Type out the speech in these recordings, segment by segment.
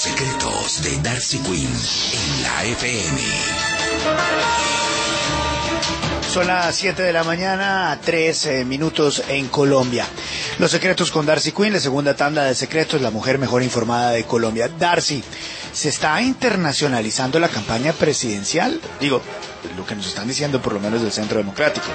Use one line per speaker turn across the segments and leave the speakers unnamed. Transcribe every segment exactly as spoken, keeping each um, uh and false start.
secretos de Darcy Quinn en la F M.
Son las siete de la mañana, tres eh, minutos en Colombia. Los secretos con Darcy Quinn, la segunda tanda de secretos, la mujer mejor informada de Colombia. Darcy, ¿se está internacionalizando la campaña presidencial? Digo, lo que nos están diciendo por lo menos del Centro Democrático.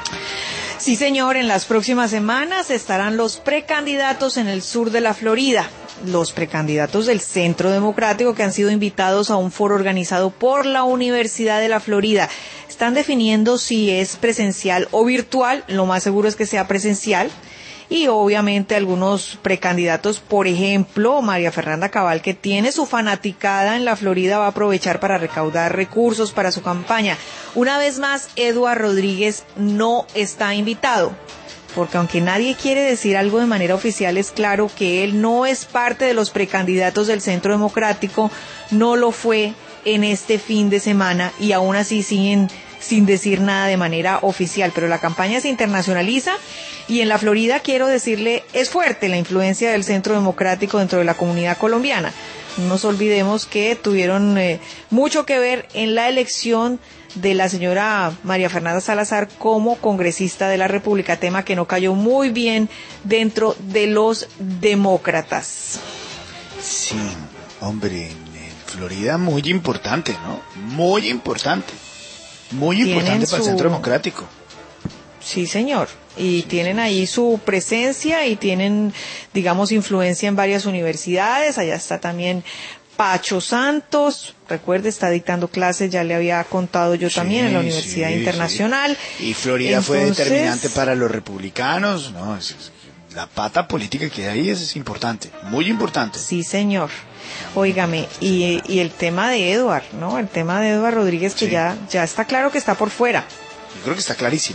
Sí, señor, en las próximas semanas estarán los precandidatos en el sur de la Florida. Los precandidatos del Centro Democrático que han sido invitados a un foro organizado por la Universidad de la Florida. Están definiendo si es presencial o virtual, lo más seguro es que sea presencial. Y obviamente algunos precandidatos, por ejemplo, María Fernanda Cabal, que tiene su fanaticada en la Florida, va a aprovechar para recaudar recursos para su campaña. Una vez más, Eduardo Rodríguez no está invitado, porque aunque nadie quiere decir algo de manera oficial, es claro que él no es parte de los precandidatos del Centro Democrático, no lo fue en este fin de semana y aún así siguen sin decir nada de manera oficial, pero la campaña se internacionaliza y en la Florida, quiero decirle, es fuerte la influencia del Centro Democrático dentro de la comunidad colombiana. No nos olvidemos que tuvieron eh, mucho que ver en la elección de la señora María Fernanda Salazar como congresista de la República, tema que no cayó muy bien dentro de los demócratas.
Sí, hombre, en, en Florida muy importante, ¿no? Muy importante. Muy importante para el
su...
Centro Democrático.
Sí, señor. Y
sí,
tienen
sí,
ahí su presencia y tienen, digamos, influencia en varias universidades. Allá está también Pacho Santos, recuerde, está dictando clases, ya le había contado yo también, sí, en la Universidad sí, Internacional.
Sí. Y Florida Entonces... fue determinante para los republicanos, ¿no? Es, es, la pata política que hay es, es importante, muy importante.
Sí, señor. Óigame, y, y el tema de Eduard, ¿no? El tema de Eduard Rodríguez, que sí. ya, ya está claro que está por fuera.
Yo creo que está clarísimo.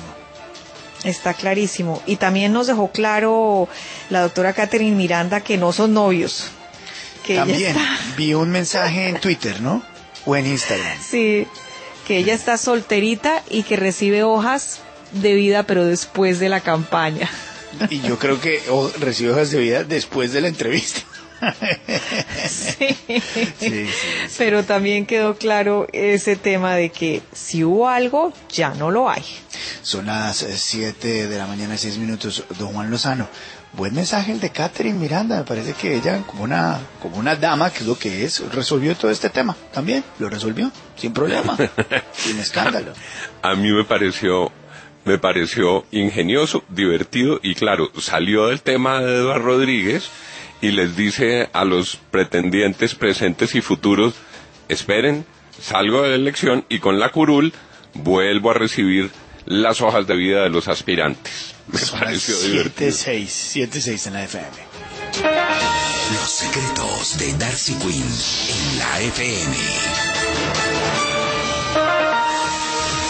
Está clarísimo. Y también nos dejó claro la doctora Catherine Miranda que no son novios. Que
también
está...
vi un mensaje en Twitter, ¿no? O en Instagram.
Sí, que ella está solterita y que recibe hojas de vida, pero después de la campaña.
Y yo creo que oh, recibe hojas de vida después de la entrevista.
Sí. Sí, sí, sí. Pero también quedó claro ese tema de que si hubo algo, ya no lo hay.
Son las siete de la mañana, seis minutos. Don Juan Lozano, buen mensaje el de Catherine Miranda. Me parece que ella, como una como una dama, que es lo que es, resolvió todo este tema. También lo resolvió, sin problema, sin escándalo.
A mí me pareció me pareció ingenioso, divertido y claro, salió del tema de Eduardo Rodríguez y les dice a los pretendientes presentes y futuros, esperen, salgo de la elección y con la curul vuelvo a recibir las hojas de vida de los aspirantes. Me
Son
pareció
siete,
divertido.
seis, siete seis en la F M.
Los secretos de Darcy Quinn en la F M.